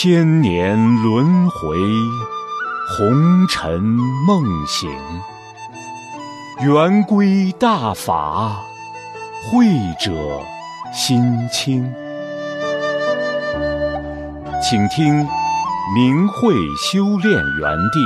千年轮回，红尘梦醒。圆规大法，慧者心清。请听明慧修炼园地。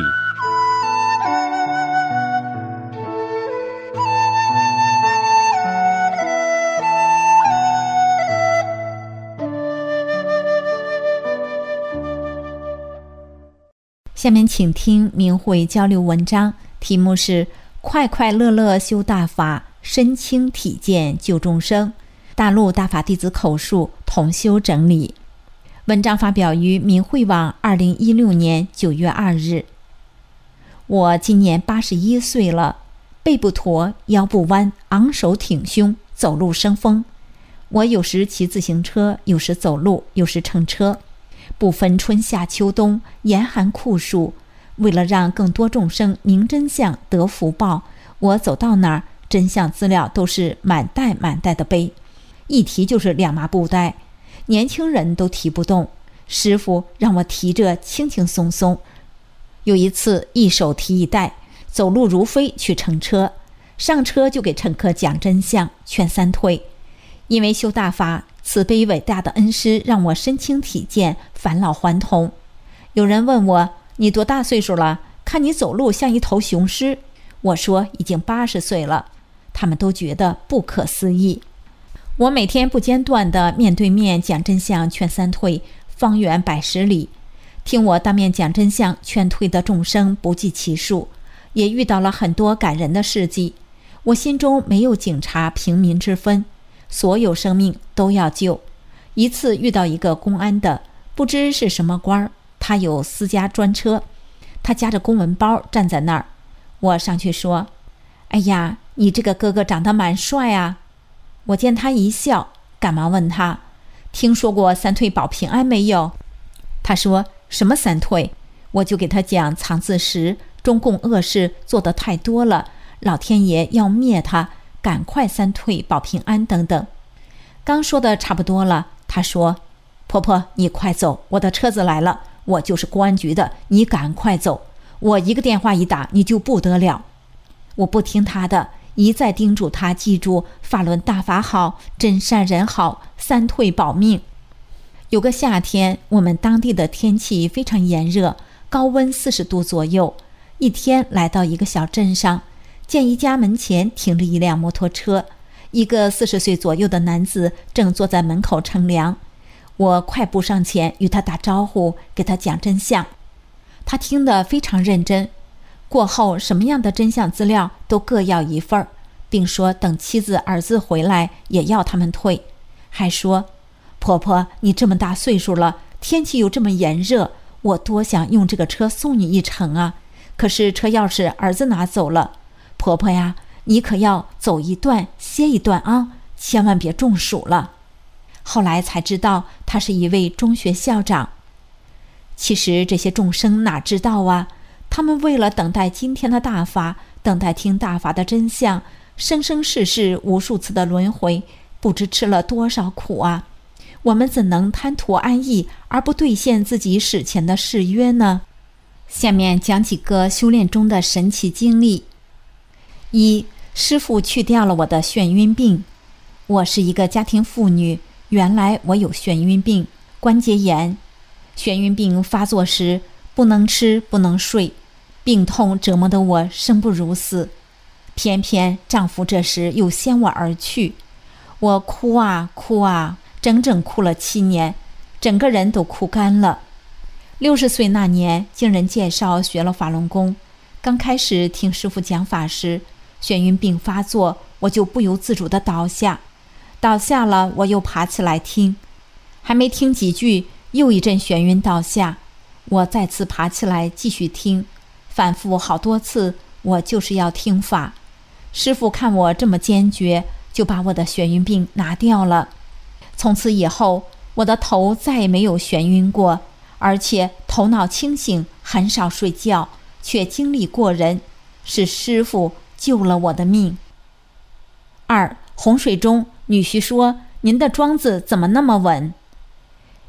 下面请听明慧交流文章，题目是快快乐乐修大法，身轻体健救众生，大陆大法弟子口述，同修整理。文章发表于明慧网2016年9月2日。我今年81岁了，背不驼，腰不弯，昂首挺胸，走路生风。我有时骑自行车，有时走路，有时乘车，不分春夏秋冬，严寒酷暑。为了让更多众生明真相得福报，我走到哪儿，真相资料都是满袋满袋的背，一提就是2麻布袋，年轻人都提不动，师父让我提着轻轻松松。有一次一手提一袋，走路如飞去乘车，上车就给乘客讲真相，劝三退。因为修大法，慈悲伟大的恩师让我身轻体健，返老还童。有人问我，你多大岁数了？看你走路像一头雄狮。我说已经80岁了。他们都觉得不可思议。我每天不间断地面对面讲真相，劝三退，方圆100、10里。听我当面讲真相劝退的众生不计其数，也遇到了很多感人的事迹。我心中没有警察平民之分，所有生命都要救。一次遇到一个公安的，不知是什么官，他有私家专车，他夹着公文包站在那儿。我上去说，哎呀，你这个哥哥长得蛮帅啊。我见他一笑，赶忙问他，听说过三退保平安没有？他说，什么三退？我就给他讲藏字石，中共恶事做得太多了，老天爷要灭他，赶快三退保平安等等。刚说的差不多了，他说，婆婆你快走，我的车子来了，我就是公安局的，你赶快走，我一个电话一打你就不得了。我不听他的，一再叮嘱他记住法轮大法好，真善人好，三退保命。有个夏天，我们当地的天气非常炎热，高温40度左右。一天来到一个小镇上，见一家门前停着一辆摩托车，一个40岁左右的男子正坐在门口乘凉。我快步上前与他打招呼，给他讲真相。他听得非常认真，过后什么样的真相资料都各要一份，并说等妻子儿子回来也要他们退。还说，婆婆你这么大岁数了，天气又这么炎热，我多想用这个车送你一程啊，可是车钥匙儿子拿走了。婆婆呀，你可要走一段歇一段啊，千万别中暑了。后来才知道他是一位中学校长。其实这些众生哪知道啊，他们为了等待今天的大法，等待听大法的真相，生生世世无数次的轮回，不知吃了多少苦啊。我们怎能贪图安逸而不兑现自己史前的誓约呢？下面讲几个修炼中的神奇经历。一，师父去掉了我的眩晕病。我是一个家庭妇女，原来我有眩晕病，关节炎。眩晕病发作时，不能吃不能睡，病痛折磨得我生不如死。偏偏丈夫这时又先我而去，我哭啊哭啊，整整哭了7年，整个人都哭干了。60岁那年，经人介绍学了法轮功，刚开始听师父讲法时，眩晕病发作，我就不由自主地倒下了，我又爬起来听，还没听几句，又一阵眩晕倒下，我再次爬起来继续听，反复好多次，我就是要听法。师父看我这么坚决，就把我的眩晕病拿掉了。从此以后，我的头再也没有眩晕过，而且头脑清醒，很少睡觉，却精力过人，是师父救了我的命。2，洪水中女婿说，您的桩子怎么那么稳？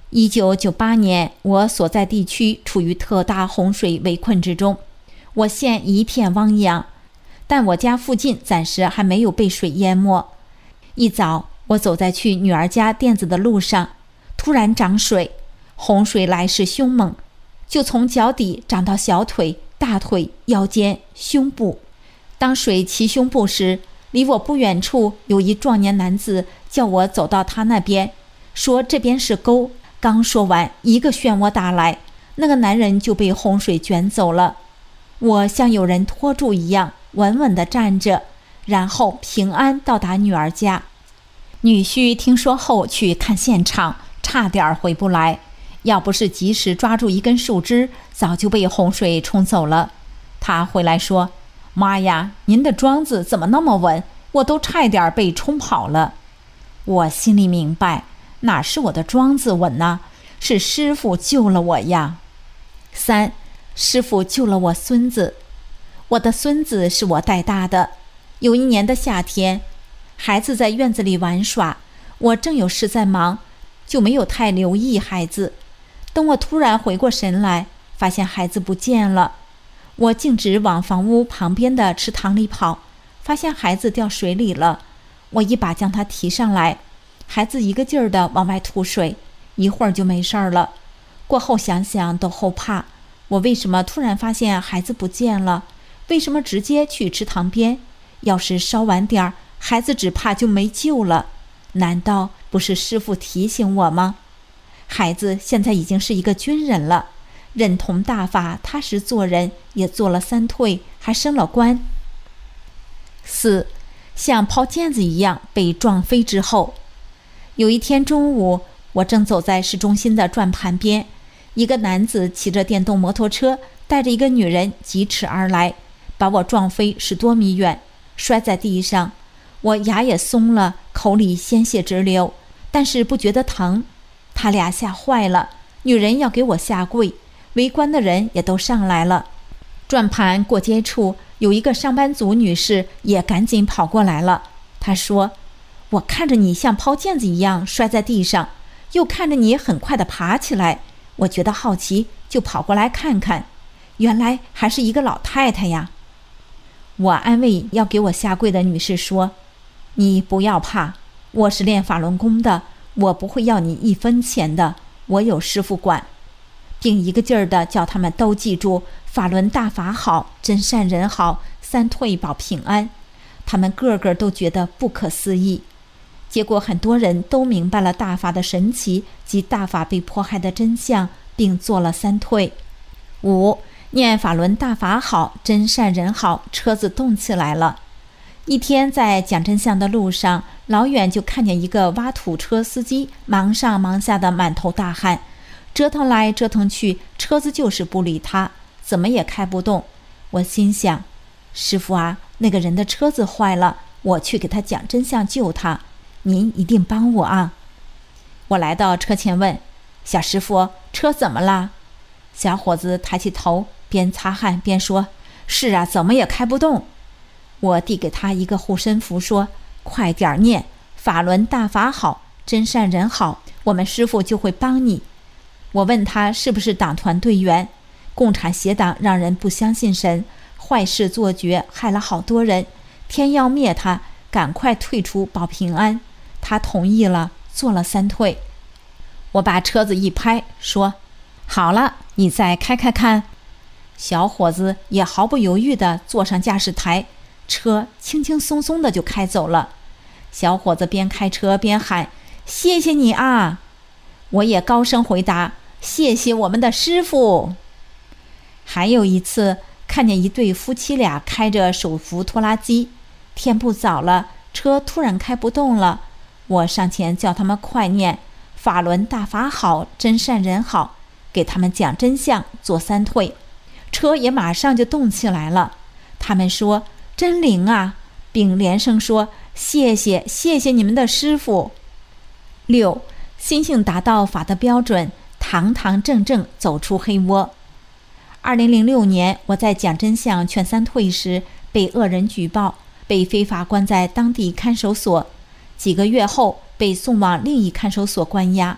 1998年，我所在地区处于特大洪水围困之中，我县一片汪洋，但我家附近暂时还没有被水淹没。一早，我走在去女儿家店子的路上，突然涨水，洪水来势凶猛，就从脚底涨到小腿、大腿、腰间、胸部。当水齐胸部时，离我不远处有一壮年男子叫我走到他那边，说这边是沟。刚说完，一个漩涡打来，那个男人就被洪水卷走了。我像有人拖住一样，稳稳地站着，然后平安到达女儿家。女婿听说后去看现场，差点回不来，要不是及时抓住一根树枝，早就被洪水冲走了。他回来说：“妈呀，您的桩子怎么那么稳？我都差点被冲跑了。”我心里明白，哪是我的桩子稳呢？是师傅救了我呀。3. 师傅救了我孙子。我的孙子是我带大的。有一年的夏天，孩子在院子里玩耍，我正有事在忙，就没有太留意孩子。等我突然回过神来，发现孩子不见了。我径直往房屋旁边的池塘里跑，发现孩子掉水里了。我一把将他提上来，孩子一个劲儿地往外吐水，一会儿就没事儿了。过后想想都后怕，我为什么突然发现孩子不见了？为什么直接去池塘边？要是稍晚点儿，孩子只怕就没救了。难道不是师傅提醒我吗？孩子现在已经是一个军人了，认同大法，踏实做人，也做了3退，还升了官。4. 像抛毽子一样被撞飞之后。有一天中午，我正走在市中心的转盘边，一个男子骑着电动摩托车，带着一个女人疾驰而来，把我撞飞10多米远，摔在地上。我牙也松了，口里鲜血直流，但是不觉得疼。他俩吓坏了，女人要给我下跪，围观的人也都上来了。转盘过街处有一个上班族女士也赶紧跑过来了。她说：“我看着你像抛毽子一样摔在地上，又看着你很快地爬起来，我觉得好奇，就跑过来看看，原来还是一个老太太呀。”我安慰要给我下跪的女士说：“你不要怕，我是练法轮功的，我不会要你1分钱的，我有师傅管。”并一个劲儿地叫他们都记住法轮大法好，真善人好，3退保平安。他们个个都觉得不可思议。结果很多人都明白了大法的神奇及大法被迫害的真相，并做了3退。5. 念法轮大法好，真善人好，车子动起来了。一天在讲真相的路上，老远就看见一个挖土车司机忙上忙下的满头大汗，折腾来折腾去，车子就是不理他，怎么也开不动。我心想，师傅啊，那个人的车子坏了，我去给他讲真相救他，您一定帮我啊。我来到车前问：“小师傅，车怎么了？”小伙子抬起头，边擦汗边说：“是啊，怎么也开不动。”我递给他一个护身符，说：“快点念，法轮大法好，真善人好，我们师傅就会帮你。”我问他是不是党团队员，共产邪党让人不相信神，坏事做绝，害了好多人，天要灭他，赶快退出保平安。他同意了，做了3退。我把车子一拍，说：“好了，你再开开看。”小伙子也毫不犹豫地坐上驾驶台，车轻轻松松地就开走了。小伙子边开车边喊：“谢谢你啊！”我也高声回答：“谢谢我们的师傅。”还有一次，看见一对夫妻俩开着手扶拖拉机，天不早了，车突然开不动了。我上前叫他们快念法轮大法好，真善人好，给他们讲真相，做3退，车也马上就动起来了。他们说：“真灵啊！”并连声说：“谢谢，谢谢你们的师傅。”6. 心性达到法的标准，堂堂正正走出黑窝。2006年，我在讲真相劝3退时，被恶人举报，被非法关在当地看守所。几个月后，被送往另一看守所关押。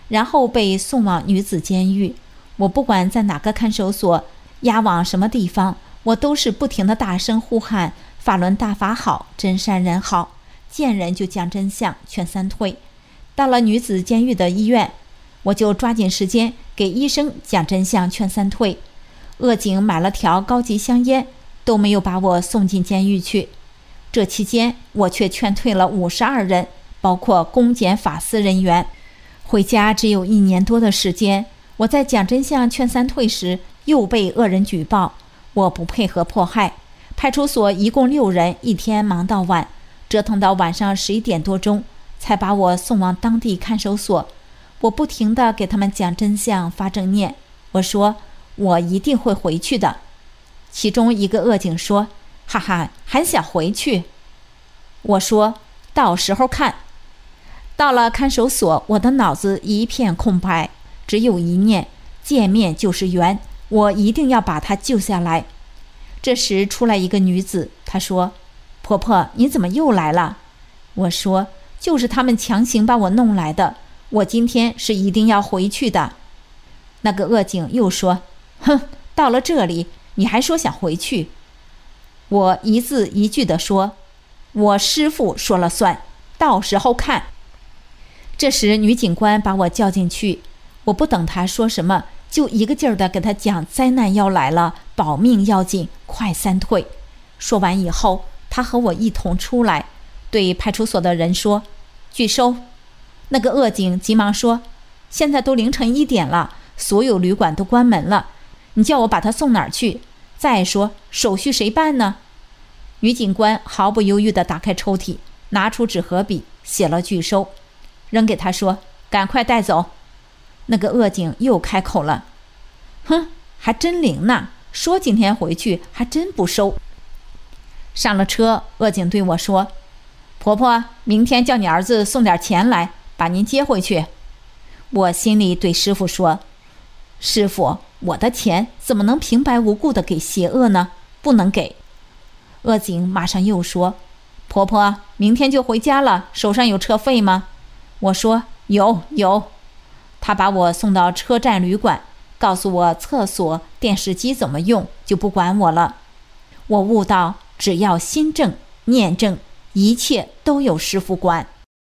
然后被送往女子监狱。我不管在哪个看守所，押往什么地方，我都是不停地大声呼喊法轮大法好，真善人好，见人就讲真相，劝三退。到了女子监狱的医院，我就抓紧时间给医生讲真相，劝三退。恶警买了条高级香烟，都没有把我送进监狱去。这期间我却劝退了52人，包括公检法司人员。回家只有1年多的时间，我在讲真相劝三退时又被恶人举报，我不配合迫害。派出所一共6人，一天忙到晚，折腾到晚上11点多钟，才把我送往当地看守所。我不停地给他们讲真相，发正念。我说我一定会回去的。其中一个恶警说：哈哈，还想回去？我说到时候看。到了看守所，我的脑子一片空白，只有一念：见面就是缘，我一定要把他救下来。这时出来一个女子，她说：婆婆，你怎么又来了？我说就是他们强行把我弄来的，我今天是一定要回去的。那个恶警又说：哼，到了这里你还说想回去？我一字一句地说：我师父说了算，到时候看。这时女警官把我叫进去，我不等她说什么，就一个劲儿地给她讲灾难要来了，保命要紧，快三退。说完以后，她和我一同出来，对派出所的人说：拒收。那个恶警急忙说：现在都凌晨1点了，所有旅馆都关门了，你叫我把他送哪儿去？再说手续谁办呢？女警官毫不犹豫地打开抽屉，拿出纸和笔，写了拒收，扔给他说：赶快带走。那个恶警又开口了：哼，还真灵呢，说今天回去还真不收。上了车，恶警对我说：婆婆，明天叫你儿子送点钱来，把您接回去。我心里对师傅说：师傅，我的钱怎么能平白无故的给邪恶呢？不能给。恶警马上又说：婆婆，明天就回家了，手上有车费吗？我说有。他把我送到车站旅馆，告诉我厕所、电视机怎么用，就不管我了。我悟到，只要心正、念正，一切都有师傅管。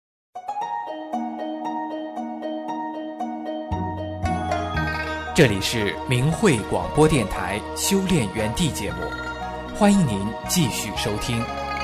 这里是明慧广播电台修炼园地节目，欢迎您继续收听。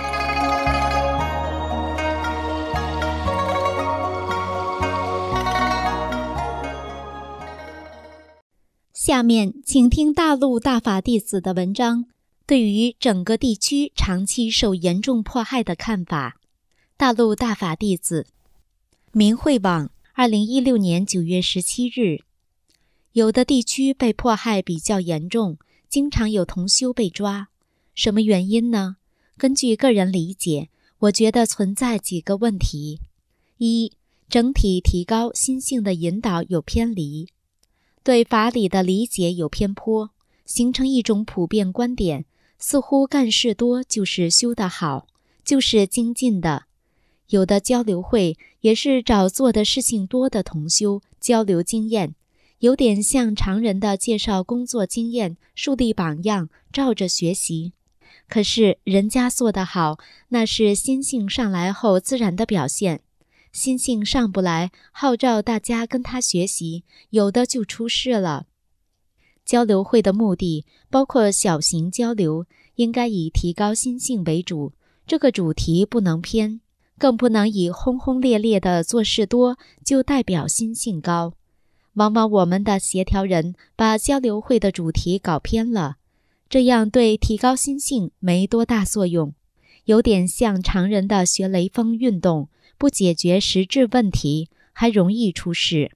下面请听大陆大法弟子的文章，对于整个地区长期受严重迫害的看法。大陆大法弟子，明慧网，2016年9月17日。有的地区被迫害比较严重，经常有同修被抓。什么原因呢？根据个人理解，我觉得存在几个问题。一，整体提高心性的引导有偏离，对法理的理解有偏颇，形成一种普遍观点，似乎干事多就是修得好，就是精进的。有的交流会也是找做的事情多的同修交流经验，有点像常人的介绍工作经验，树立榜样，照着学习。可是人家做得好，那是心性上来后自然的表现。心性上不来，号召大家跟他学习，有的就出事了。交流会的目的包括小型交流，应该以提高心性为主，这个主题不能偏，更不能以轰轰烈烈的做事多就代表心性高。往往我们的协调人把交流会的主题搞偏了，这样对提高心性没多大作用，有点像常人的学雷锋运动，不解决实质问题，还容易出事。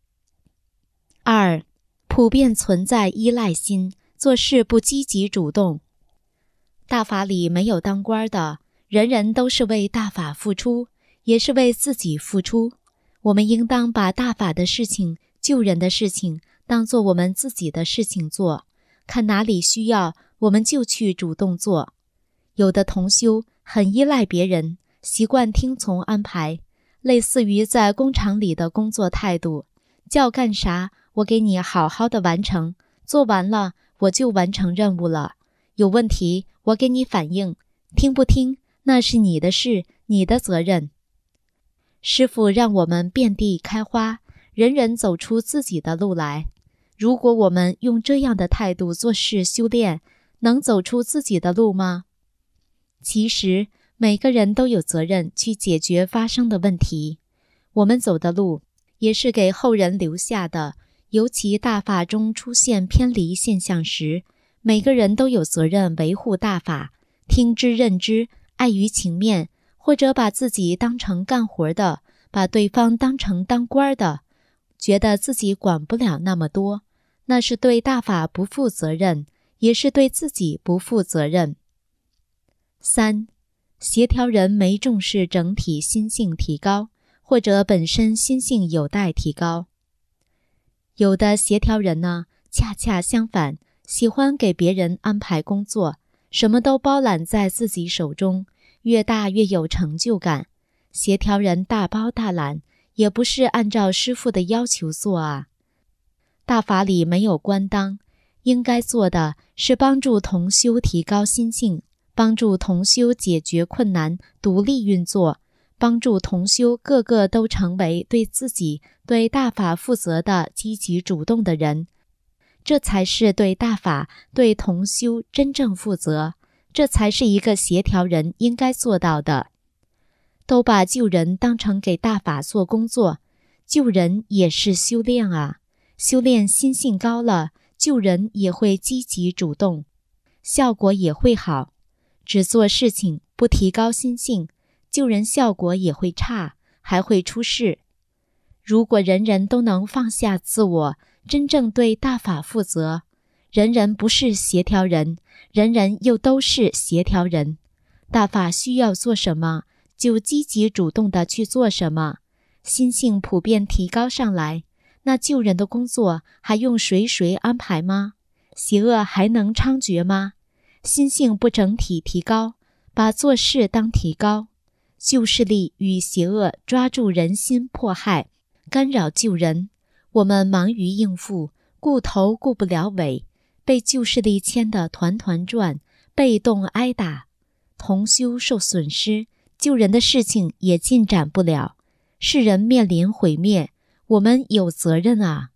二，普遍存在依赖心，做事不积极主动。大法里没有当官的，人人都是为大法付出，也是为自己付出。我们应当把大法的事情、救人的事情当作我们自己的事情做，看哪里需要，我们就去主动做。有的同修很依赖别人，习惯听从安排，类似于在工厂里的工作态度， 叫干啥，我给你好好的完成，做完了我就完成任务了。有问题我给你反映，听不听那是你的事，你的责任。师父让我们遍地开花，人人走出自己的路来。如果我们用这样的态度做事修炼，能走出自己的路吗？其实每个人都有责任去解决发生的问题。我们走的路也是给后人留下的，尤其大法中出现偏离现象时，每个人都有责任维护大法，听之任之，碍于情面，或者把自己当成干活的，把对方当成当官的，觉得自己管不了那么多，那是对大法不负责任，也是对自己不负责任。3. 协调人没重视整体心性提高，或者本身心性有待提高。有的协调人呢，恰恰相反，喜欢给别人安排工作，什么都包揽在自己手中，越大越有成就感。协调人大包大揽，也不是按照师父的要求做啊。大法里没有官当，应该做的是帮助同修提高心性，帮助同修解决困难，独立运作，帮助同修个个都成为对自己、对大法负责的积极主动的人。这才是对大法、对同修真正负责，这才是一个协调人应该做到的。都把救人当成给大法做工作，救人也是修炼啊。修炼心性高了，救人也会积极主动，效果也会好。只做事情不提高心性，救人效果也会差，还会出事。如果人人都能放下自我，真正对大法负责，人人不是协调人，人人又都是协调人，大法需要做什么，就积极主动地去做什么，心性普遍提高上来，那救人的工作还用谁安排吗？邪恶还能猖獗吗？心性不整体提高，把做事当提高，旧势力与邪恶抓住人心迫害，干扰救人，我们忙于应付，顾头顾不了尾，被旧势力牵得团团转，被动挨打，同修受损失，救人的事情也进展不了，世人面临毁灭，我们有责任啊。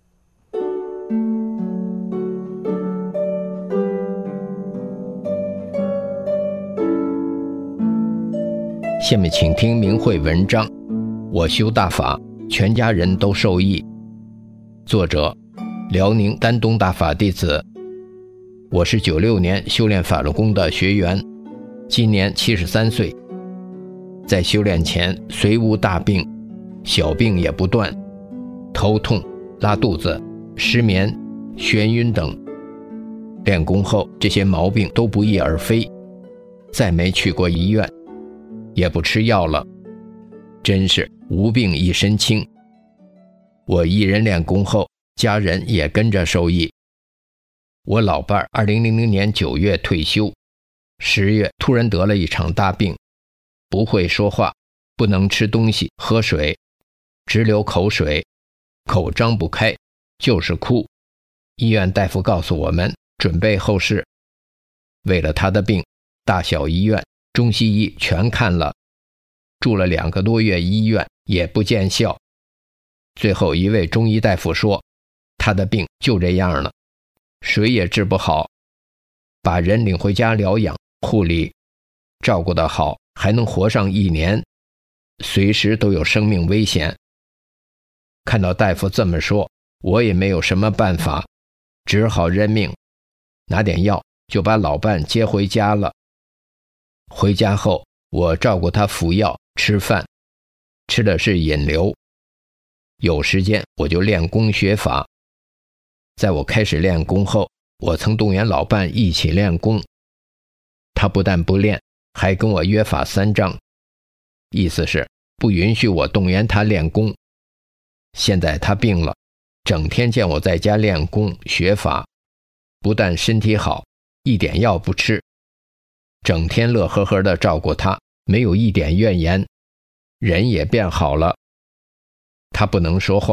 下面请听明慧文章，我修大法，全家人都受益。作者：辽宁丹东大法弟子。我是96年修炼法轮功的学员，今年73岁。在修炼前虽无大病，小病也不断，头痛、拉肚子、失眠、眩晕等。练功后这些毛病都不翼而飞，再没去过医院，也不吃药了，真是无病一身轻。我一人练功后，家人也跟着受益。我老伴2000年9月退休，10月突然得了一场大病，不会说话，不能吃东西喝水，直流口水，口张不开，就是哭。医院大夫告诉我们准备后事。为了他的病，大小医院中西医全看了，住了2个多月医院也不见效。最后一位中医大夫说，他的病就这样了，谁也治不好，把人领回家疗养护理，照顾得好还能活上1年，随时都有生命危险。看到大夫这么说，我也没有什么办法，只好认命，拿点药就把老伴接回家了。回家后，我照顾他服药吃饭，吃的是引流。有时间我就练功学法。在我开始练功后，我曾动员老伴一起练功，他不但不练，还跟我约法3章，意思是不允许我动员他练功。现在他病了，整天见我在家练功学法，不但身体好，一点药不吃，整天乐呵呵地照顾他，没有一点怨言，人也变好了。他不能说话，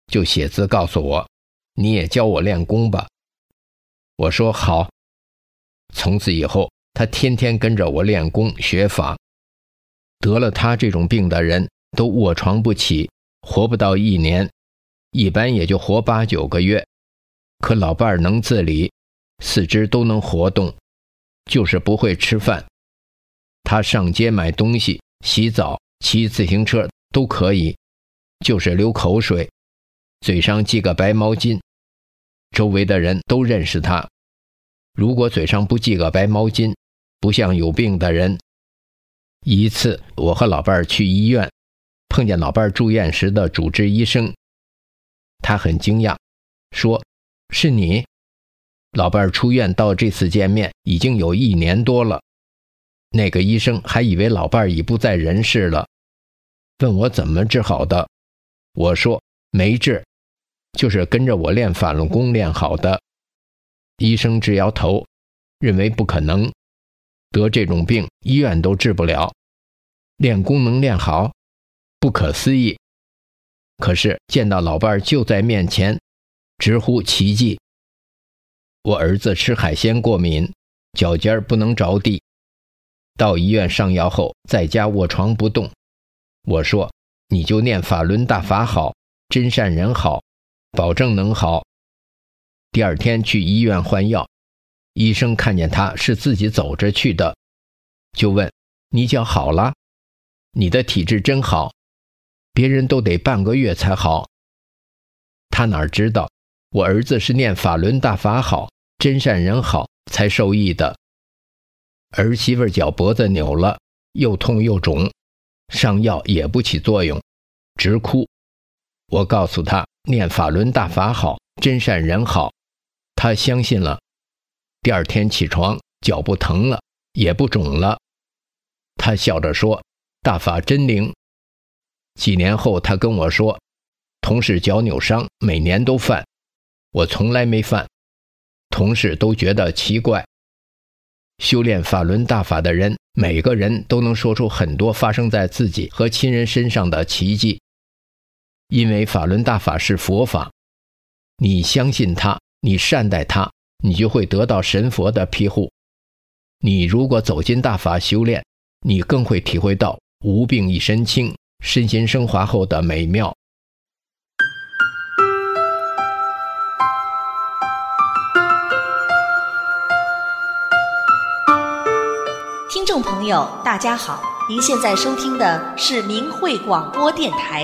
就写字告诉我，你也教我练功吧。我说好。从此以后，他天天跟着我练功学法。得了他这种病的人都卧床不起，活不到1年，一般也就活8、9个月。可老伴儿能自理，四肢都能活动，就是不会吃饭。他上街买东西、洗澡、骑自行车都可以，就是流口水，嘴上系个白毛巾。周围的人都认识他，如果嘴上不系个白毛巾，不像有病的人。一次我和老伴儿去医院，碰见老伴儿住院时的主治医生，他很惊讶，说：是你？老伴儿出院到这次见面已经有1年多了。那个医生还以为老伴儿已不在人世了，问我怎么治好的。我说没治，就是跟着我练法轮功练好的。医生直摇头，认为不可能，得这种病医院都治不了，练功能练好，不可思议。可是见到老伴儿就在面前，直呼奇迹。我儿子吃海鲜过敏，脚尖不能着地，到医院上药后在家卧床不动。我说你就念法轮大法好，真善人好，保证能好。第2天去医院换药，医生看见他是自己走着去的，就问：你脚好了？你的体质真好，别人都得半个月才好。他哪知道我儿子是念法轮大法好，真善人好才受益的。儿媳妇脚脖子扭了，又痛又肿，上药也不起作用，直哭。我告诉他念法轮大法好，真善人好，他相信了。第2天起床，脚不疼了，也不肿了。他笑着说：大法真灵。几年后他跟我说，同事脚扭伤每年都犯，我从来没犯。同事都觉得奇怪。修炼法轮大法的人，每个人都能说出很多发生在自己和亲人身上的奇迹。因为法轮大法是佛法，你相信它，你善待它，你就会得到神佛的庇护。你如果走进大法修炼，你更会体会到无病一身轻，身心升华后的美妙。 听众朋友大家好，您现在收听的是明慧广播电台。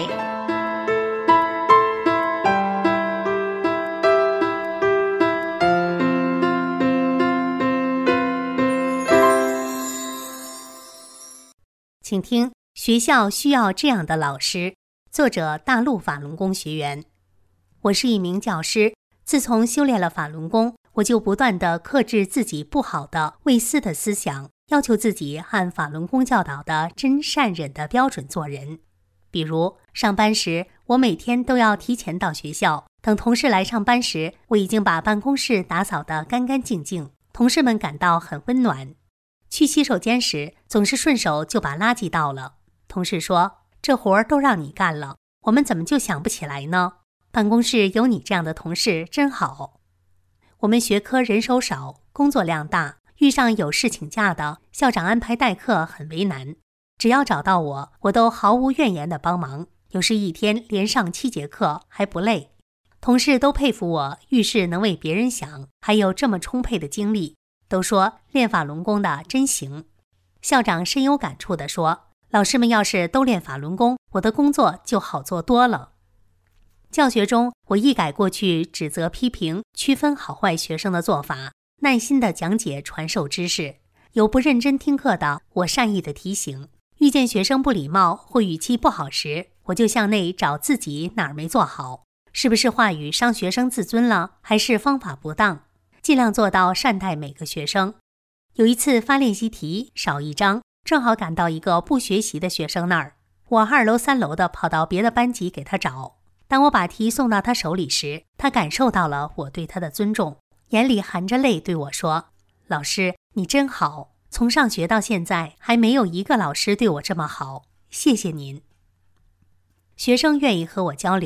请听学校需要这样的老师，作者大陆法轮功学员。我是一名教师，自从修炼了法轮功，我就不断地克制自己不好的畏私的思想，要求自己按法轮功教导的真善忍的标准做人。比如上班时，我每天都要提前到学校，等同事来上班时，我已经把办公室打扫得干干净净，同事们感到很温暖。去洗手间时，总是顺手就把垃圾倒了。同事说：这活儿都让你干了，我们怎么就想不起来呢？办公室有你这样的同事真好。我们学科人手少，工作量大，遇上有事请假的，校长安排代课很为难。只要找到我，我都毫无怨言地帮忙，有时一天连上7节课还不累。同事都佩服我遇事能为别人想，还有这么充沛的精力，都说练法轮功的真行。校长深有感触地说，老师们要是都练法轮功，我的工作就好做多了。教学中，我一改过去指责批评、区分好坏学生的做法，耐心地讲解传授知识。有不认真听课的，我善意地提醒。遇见学生不礼貌或语气不好时，我就向内找自己哪儿没做好，是不是话语伤学生自尊了，还是方法不当，尽量做到善待每个学生。有一次发练习题少一张，正好赶到一个不学习的学生那儿，我2楼3楼的跑到别的班级给他找。当我把题送到他手里时，他感受到了我对他的尊重，眼里含着泪对我说：老师，你真好，从上学到现在还没有一个老师对我这么好，谢谢您。学生愿意和我交流，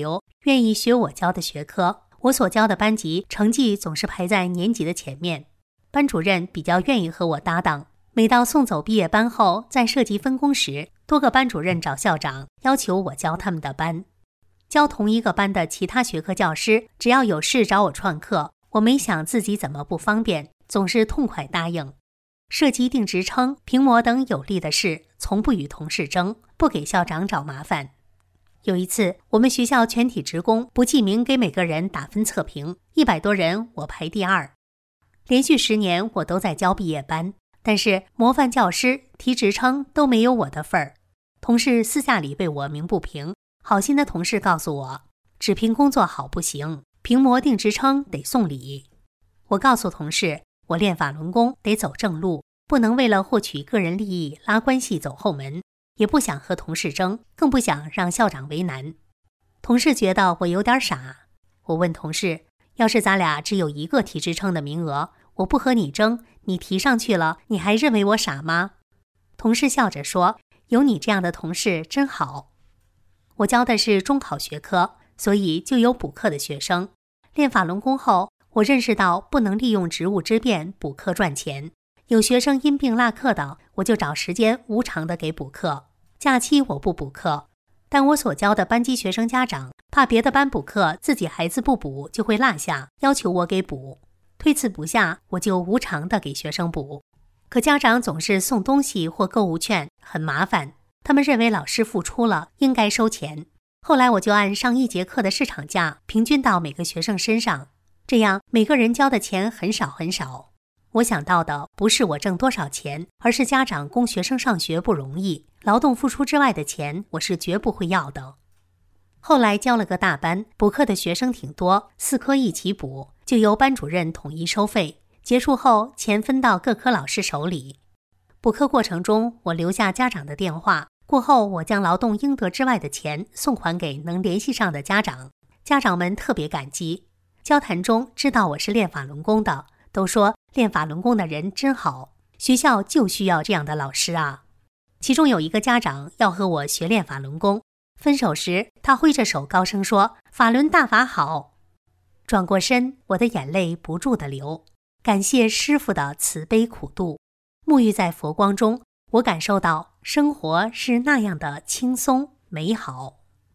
愿意学我教的学科，我所教的班级成绩总是排在年级的前面。班主任比较愿意和我搭档，每到送走毕业班后，在设计分工时，多个班主任找校长要求我教他们的班。教同一个班的其他学科教师，只要有事找我串课，我没想自己怎么不方便，总是痛快答应。设计定职称、评模等有利的事，从不与同事争，不给校长找麻烦。有一次，我们学校全体职工不记名给每个人打分测评，100多人，我排第2。连续10年我都在教毕业班，但是模范教师提职称都没有我的份儿。同事私下里为我鸣不平，好心的同事告诉我，只凭工作好不行，评模定职称得送礼。我告诉同事，我练法轮功得走正路，不能为了获取个人利益拉关系走后门，也不想和同事争，更不想让校长为难。同事觉得我有点傻，我问同事，要是咱俩只有一个提职称的名额，我不和你争，你提上去了，你还认为我傻吗？同事笑着说，有你这样的同事真好。我教的是中考学科，所以就有补课的学生。练法轮功后，我认识到不能利用职务之便补课赚钱。有学生因病落课的，我就找时间无偿的给补课。假期我不补课，但我所教的班级学生家长怕别的班补课自己孩子不补就会落下，要求我给补。推辞不下，我就无偿的给学生补。可家长总是送东西或购物券，很麻烦。他们认为老师付出了，应该收钱。后来我就按上1节课的市场价平均到每个学生身上，这样每个人交的钱很少很少。我想到的不是我挣多少钱，而是家长供学生上学不容易，劳动付出之外的钱我是绝不会要的。后来教了个大班，补课的学生挺多，4科一起补，就由班主任统一收费，结束后钱分到各科老师手里。补课过程中，我留下家长的电话，过后我将劳动应得之外的钱送还给能联系上的家长，家长们特别感激。交谈中知道我是练法轮功的，都说练法轮功的人真好，学校就需要这样的老师啊。其中有一个家长要和我学练法轮功，分手时他挥着手高声说，法轮大法好。转过身，我的眼泪不住地流，感谢师父的慈悲苦度。沐浴在佛光中，我感受到生活是那样的轻松美好。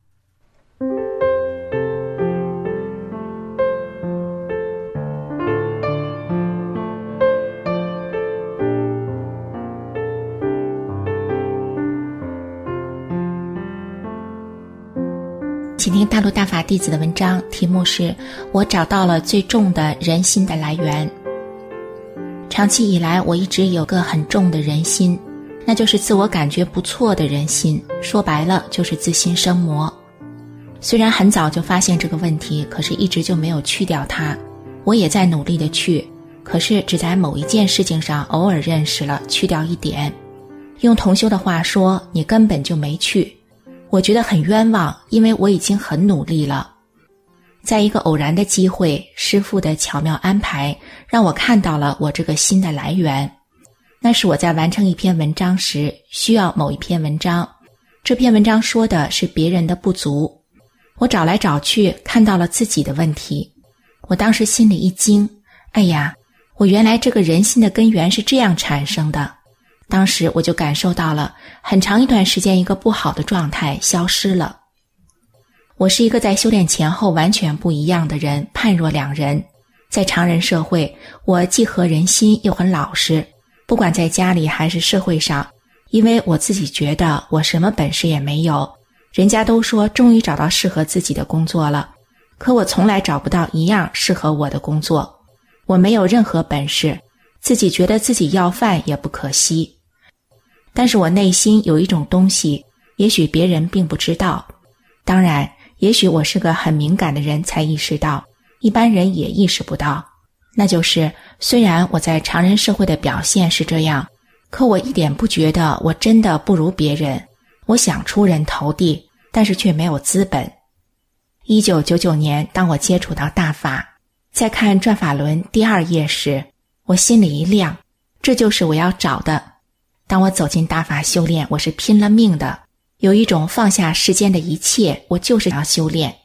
请听大陆大法弟子的文章，题目是我找到了最重的人心的来源。长期以来，我一直有个很重的人心，那就是自我感觉不错的人心，说白了就是自心生魔。虽然很早就发现这个问题，可是一直就没有去掉它。我也在努力的去，可是只在某一件事情上偶尔认识了，去掉一点。用同修的话说，你根本就没去。我觉得很冤枉，因为我已经很努力了。在一个偶然的机会，师父的巧妙安排，让我看到了我这个心的来源。那是我在完成一篇文章时，需要某一篇文章。这篇文章说的是别人的不足，我找来找去，看到了自己的问题。我当时心里一惊，哎呀，我原来这个人心的根源是这样产生的。当时我就感受到了很长一段时间一个不好的状态消失了。我是一个在修炼前后完全不一样的人，判若两人。在常人社会，我既合人心又很老实，不管在家里还是社会上，因为我自己觉得我什么本事也没有，人家都说终于找到适合自己的工作了，可我从来找不到一样适合我的工作。我没有任何本事，自己觉得自己要饭也不可惜。但是我内心有一种东西，也许别人并不知道，当然也许我是个很敏感的人才意识到，一般人也意识不到。那就是虽然我在常人社会的表现是这样，可我一点不觉得我真的不如别人。我想出人头地，但是却没有资本。1999年，当我接触到大法，在看转法轮第2页时，我心里一亮，这就是我要找的。当我走进大法修炼，我是拼了命的，有一种放下世间的一切，我就是要修炼。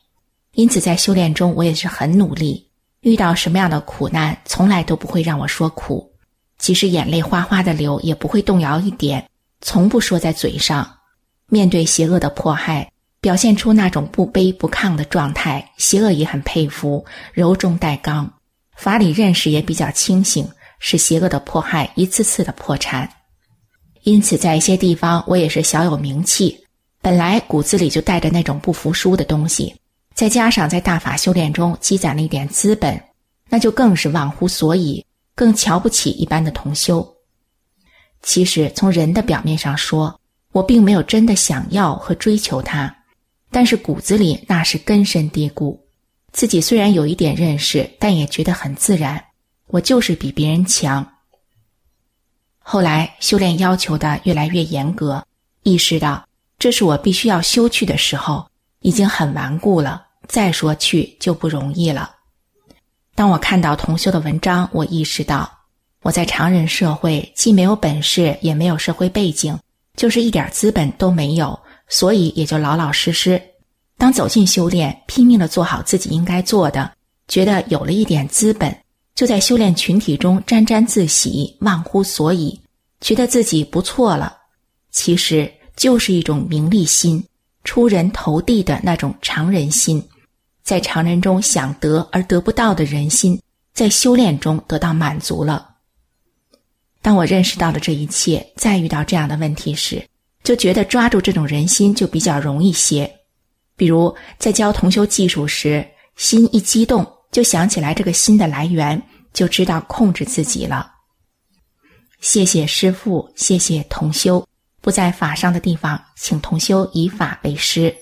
因此在修炼中我也是很努力，遇到什么样的苦难从来都不会让我说苦，即使眼泪哗哗的流也不会动摇一点，从不说在嘴上。面对邪恶的迫害，表现出那种不卑不亢的状态，邪恶也很佩服，柔中带刚，法理认识也比较清醒，使邪恶的迫害一次次的破产。因此在一些地方我也是小有名气，本来骨子里就带着那种不服输的东西，再加上在大法修炼中积攒了一点资本，那就更是忘乎所以，更瞧不起一般的同修。其实从人的表面上说，我并没有真的想要和追求它，但是骨子里那是根深蒂固。自己虽然有一点认识，但也觉得很自然，我就是比别人强。后来修炼要求的越来越严格，意识到这是我必须要修去的时候，已经很顽固了，再说去就不容易了。当我看到同修的文章，我意识到我在常人社会既没有本事，也没有社会背景，就是一点资本都没有，所以也就老老实实。当走进修炼，拼命地做好自己应该做的，觉得有了一点资本，就在修炼群体中沾沾自喜，忘乎所以，觉得自己不错了。其实就是一种名利心，出人头地的那种常人心，在常人中想得而得不到的人心，在修炼中得到满足了。当我认识到了这一切，再遇到这样的问题时，就觉得抓住这种人心就比较容易些。比如在教同修技术时，心一激动，就想起来这个心的来源，就知道控制自己了。谢谢师父，谢谢同修，不在法上的地方，请同修以法为师。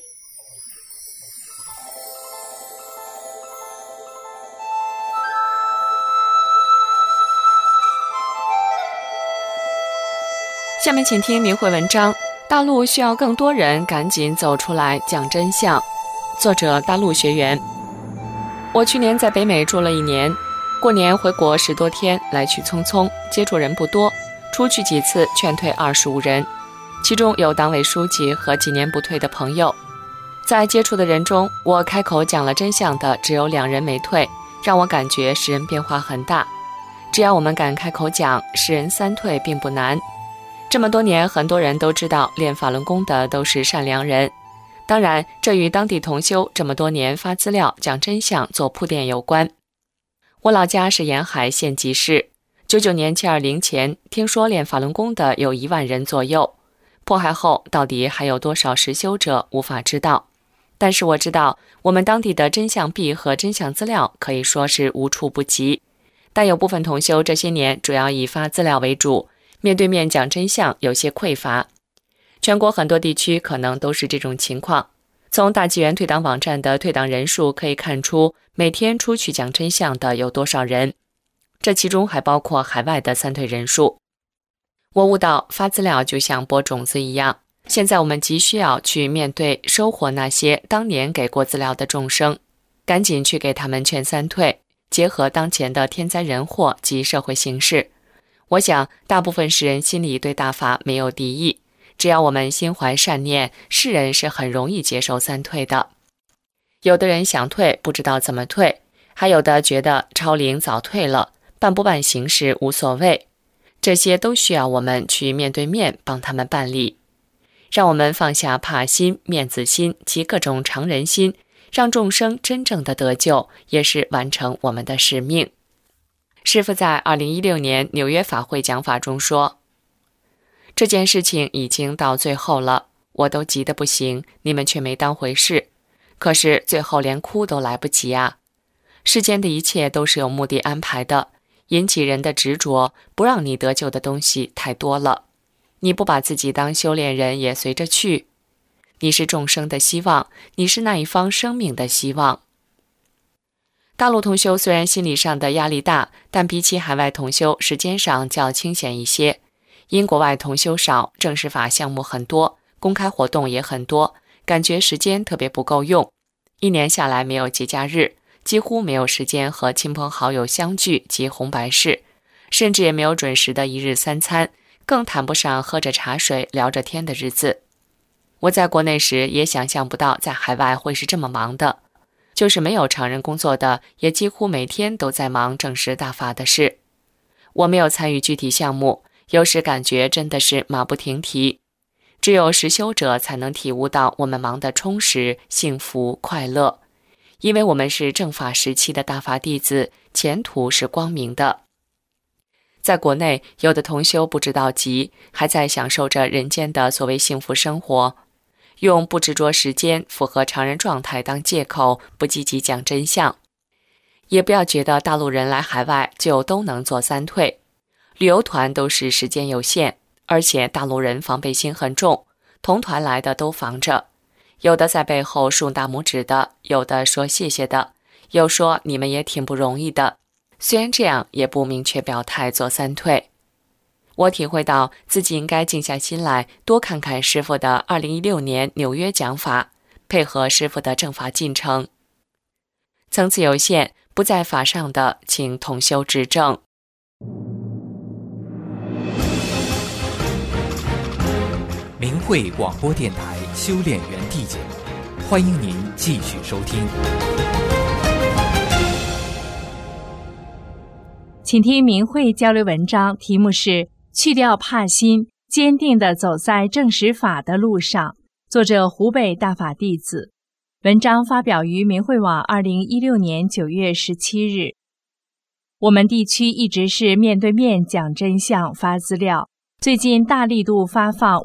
下面请听明慧文章，大陆需要更多人赶紧走出来讲真相。作者大陆学员。我去年在北美住了1年，过年回国10多天，来去匆匆，接触人不多，出去几次劝退25人，其中有党委书记和几年不退的朋友。在接触的人中，我开口讲了真相的只有2人没退，让我感觉使人变化很大。只要我们敢开口讲，使人3退并不难。这么多年，很多人都知道练法轮功的都是善良人，当然这与当地同修这么多年发资料讲真相做铺垫有关。我老家是沿海县级市，99年720前听说练法轮功的有1万人左右，迫害后到底还有多少实修者无法知道，但是我知道我们当地的真相币和真相资料可以说是无处不及，但有部分同修这些年主要以发资料为主，面对面讲真相有些匮乏。全国很多地区可能都是这种情况。从大纪元退党网站的退党人数可以看出，每天出去讲真相的有多少人，这其中还包括海外的3退人数。我悟到发资料就像播种子一样，现在我们急需要去面对收获那些当年给过资料的众生，赶紧去给他们劝3退，结合当前的天灾人祸及社会形势。我想大部分世人心里对大法没有敌意，只要我们心怀善念，世人是很容易接受3退的。有的人想退不知道怎么退，还有的觉得超龄早退了，办不办形式无所谓，这些都需要我们去面对面帮他们办理。让我们放下怕心、面子心及各种常人心，让众生真正的得救，也是完成我们的使命。师父在2016年纽约法会讲法中说，这件事情已经到最后了，我都急得不行，你们却没当回事，可是最后连哭都来不及啊！世间的一切都是有目的安排的，引起人的执着，不让你得救的东西太多了，你不把自己当修炼人也随着去，你是众生的希望，你是那一方生命的希望。大陆同修虽然心理上的压力大，但比起海外同修时间上较清闲一些，因国外同修少，正式法项目很多，公开活动也很多，感觉时间特别不够用。1年下来没有节假日，几乎没有时间和亲朋好友相聚及红白事，甚至也没有准时的1日3餐，更谈不上喝着茶水聊着天的日子。我在国内时也想象不到在海外会是这么忙的。 就是没有常人工作的，也几乎每天都在忙证实大法的事。我没有参与具体项目，有时感觉真的是马不停蹄。只有实修者才能体悟到我们忙得充实、幸福、快乐，因为我们是正法时期的大法弟子，前途是光明的。在国内，有的同修不知道急，还在享受着人间的所谓幸福生活，用不执着时间、符合常人状态当借口，不积极讲真相。也不要觉得大陆人来海外就都能做三退，旅游团都是时间有限，而且大陆人防备心很重，同团来的都防着，有的在背后竖大拇指的，有的说谢谢的，有说你们也挺不容易的。虽然这样，也不明确表态做三退。我体会到自己应该静下心来，多看看师父的2016年纽约讲法，配合师父的正法进程。层次有限，不在法上的，请同修指正。 明慧广播电台修炼园地节目，欢迎您继续收听。 请听明慧交流文章，题目是去掉怕心，坚定地走在正实法的路上。作者湖北大法弟子。文章发表于明慧网2016年9月17日。我们地区一直是面对面讲真相、发资料，最近大力度发放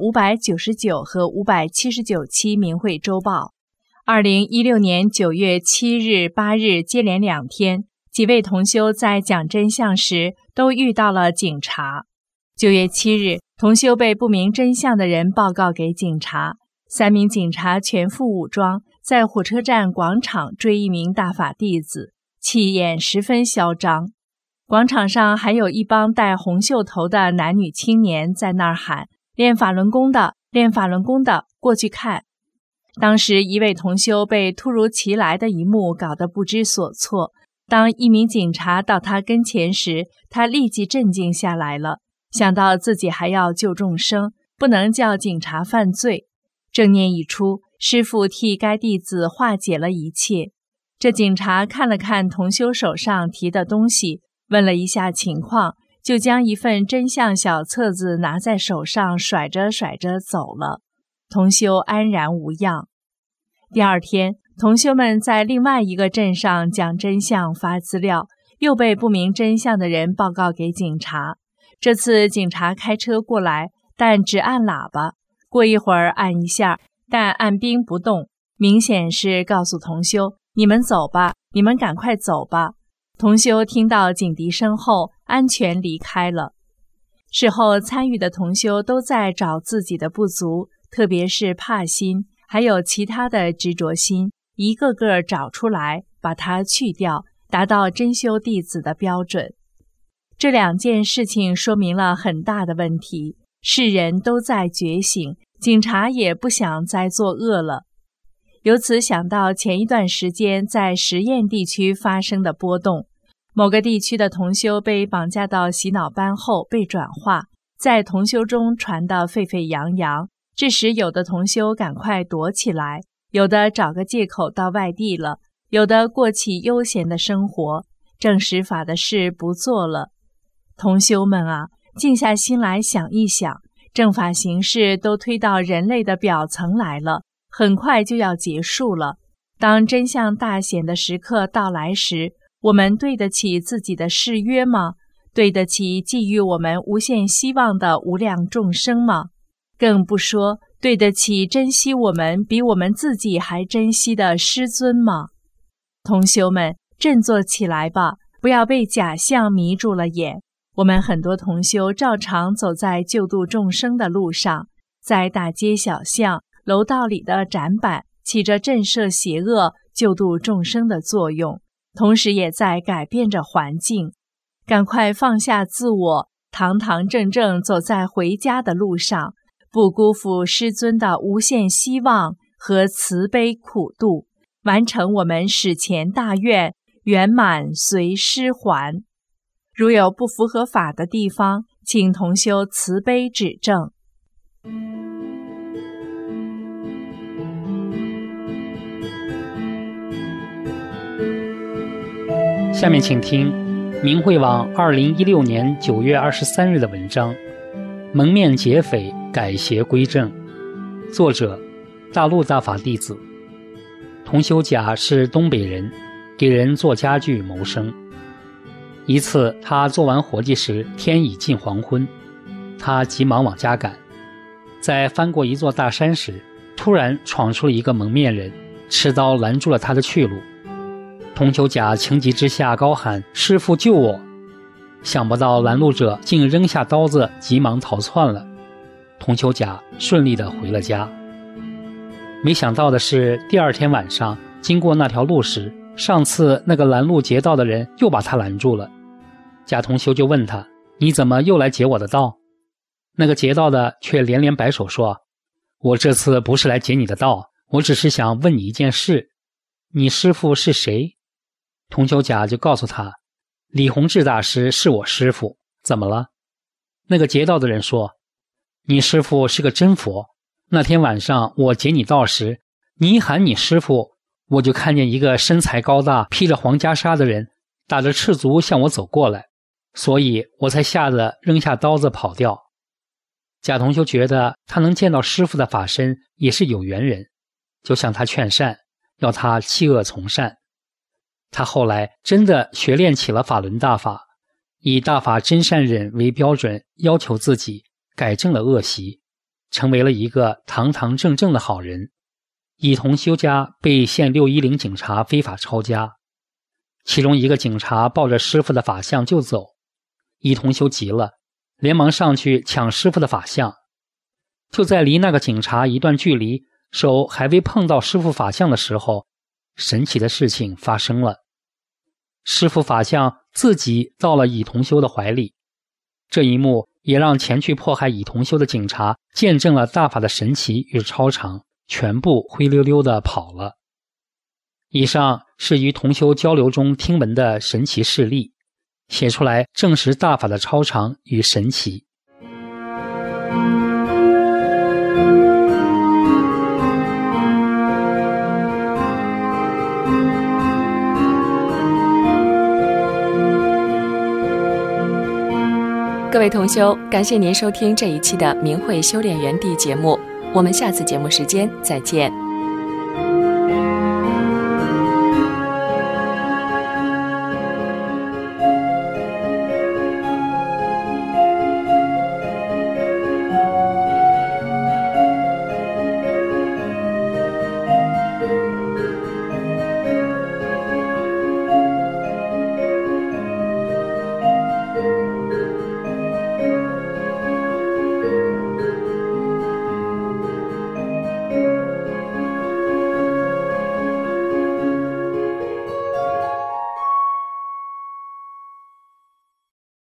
599和579期明慧周报。2016年9月7日、8日接连2天，几位同修在讲真相时都遇到了警察。9月7日，同修被不明真相的人报告给警察，3名警察全副武装，在火车站广场追一名大法弟子，气焰十分嚣张。广场上还有一帮戴红袖头的男女青年在那儿喊：练法轮功的，练法轮功的，过去看。当时一位同修被突如其来的一幕搞得不知所措，当一名警察到他跟前时，他立即镇静下来了，想到自己还要救众生，不能叫警察犯罪。正念一出，师父替该弟子化解了一切。这警察看了看同修手上提的东西，问了一下情况，就将一份真相小册子拿在手上，甩着甩着走了。同修安然无恙。第二天，同修们在另外一个镇上讲真相、发资料，又被不明真相的人报告给警察。这次警察开车过来，但只按喇叭，过一会儿按一下，但按兵不动，明显是告诉同修：你们走吧，你们赶快走吧。同修听到警笛声后，安全离开了。事后参与的同修都在找自己的不足，特别是怕心，还有其他的执着心，一个个找出来，把它去掉，达到真修弟子的标准。这2件事情说明了很大的问题，世人都在觉醒，警察也不想再作恶了。由此想到前一段时间在实验地区发生的波动，某个地区的同修被绑架到洗脑班后被转化，在同修中传得沸沸扬扬，致使有的同修赶快躲起来，有的找个借口到外地了，有的过起悠闲的生活，正实法的事不做了。同修们啊，静下心来想一想，正法形式都推到人类的表层来了，很快就要结束了。当真相大显的时刻到来时，我们对得起自己的誓约吗？对得起寄予我们无限希望的无量众生吗？更不说对得起珍惜我们比我们自己还珍惜的师尊吗？同修们，振作起来吧，不要被假象迷住了眼。我们很多同修照常走在救度众生的路上，在大街小巷、楼道里的展板起着震慑邪恶、救度众生的作用，同时也在改变着环境。赶快放下自我，堂堂正正走在回家的路上，不辜负师尊的无限希望和慈悲苦度，完成我们史前大愿，圆满随师还。如有不符合法的地方，请同修慈悲指正。 下面请听明慧网2016年9月23日的文章，蒙面劫匪改邪归正，作者大陆大法弟子。童修甲是东北人，给人做家具谋生。一次他做完活计时，天已近黄昏，他急忙往家赶，在翻过一座大山时，突然闯出了一个蒙面人，持刀拦住了他的去路。童修甲情急之下高喊：师父救我！想不到拦路者竟扔下刀子，急忙逃窜了。童修甲顺利地回了家。没想到的是，第二天晚上经过那条路时，上次那个拦路劫道的人又把他拦住了。贾童修就问他：你怎么又来劫我的道？那个劫道的却连连摆手说：我这次不是来劫你的道，我只是想问你一件事，你师父是谁？童修甲就告诉他：李洪志大师是我师父。怎么了？那个劫道的人说：你师父是个真佛，那天晚上我劫你道时，你一喊你师父，我就看见一个身材高大披着黄袈裟的人打着赤足向我走过来，所以我才吓得扔下刀子跑掉。贾同修觉得他能见到师父的法身也是有缘人，就向他劝善，要他弃恶从善。他后来真的学练起了法轮大法，以大法真善忍为标准，要求自己，改正了恶习，成为了一个堂堂正正的好人。乙同修家被县610警察非法抄家，其中一个警察抱着师父的法像就走，乙同修急了，连忙上去抢师父的法像。就在离那个警察一段距离，手还未碰到师父法像的时候，神奇的事情发生了。师父法像自己到了乙同修的怀里，这一幕也让前去迫害乙同修的警察见证了大法的神奇与超常，全部灰溜溜地跑了。以上是与同修交流中听闻的神奇事例，写出来证实大法的超常与神奇。 各位同修，感谢您收听这一期的明慧修炼园地节目，我们下次节目时间再见。